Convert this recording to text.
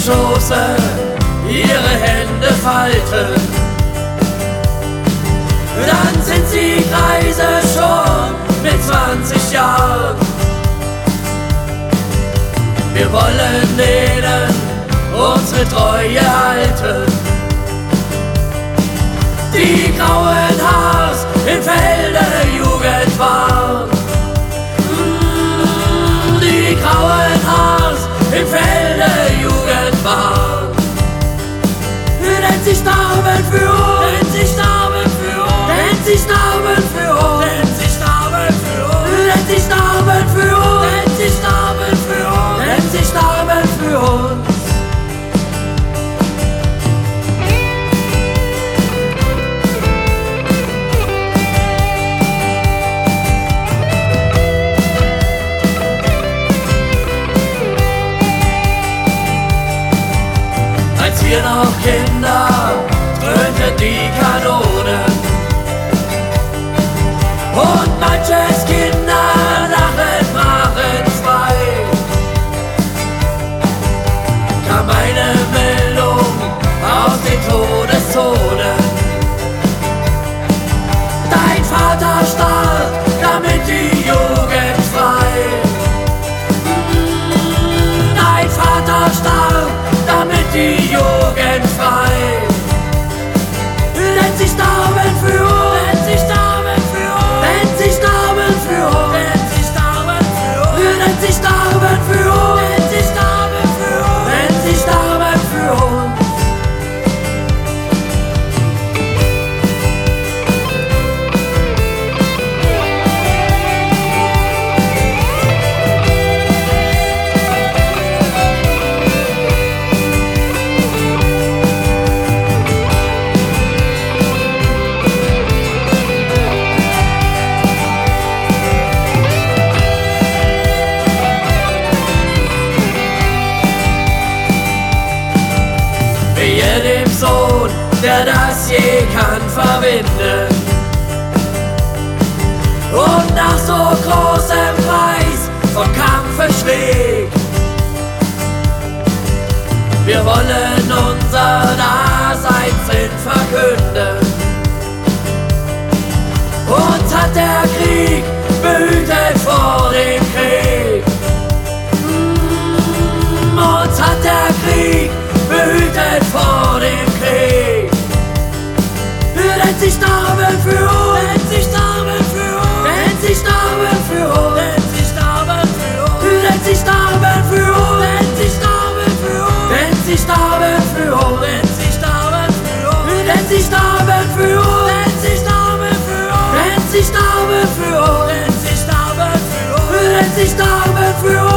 Schoße ihre Hände falten, dann sind sie Greise schon mit 20 Jahren. Wir wollen denen unsere Treue halten, die grauen Haars im Felde Jugend waren. Die grauen Haars im Felde Jugend waren. Denn sie starben für uns, denn sie starben für uns, denn sie starben für uns, denn sie starben für uns, denn sie starben für uns, denn sie starben für uns, denn sie starben für uns. Als wir noch Kinder dröhnten die Kanonen und manches Kinderlachen brach entzwei. Kam eine Meldung aus den Todeszonen: Dein Vater starb, damit die Jugend frei. Dein Vater starb, damit die Jugend frei. Denn sie starben für uns, denn sie starben für uns, denn sie starben für uns, denn sie starben für uns, denn sie starben für uns, denn sie starben für uns, denn sie starben für uns. Wehe dem Sohn, der das je kann verwinden und nach so großem Preis vom Kampfe schlägt. Wir wollen unser Daseinssinn verkünden. Uns hat der Krieg behütet vor dem Krieg. Uns hat der Krieg behütet vor dem Krieg. Denn sie starben für uns, denn sie starben für uns, denn sie starben für uns, denn sie starben für uns, denn sie starben für uns, denn sie starben für uns, denn sie starben für uns, denn sie starben für uns, denn sie starben für uns, denn sie starben für uns, denn sie starben für uns, denn sie starben für uns, denn sie starben für uns.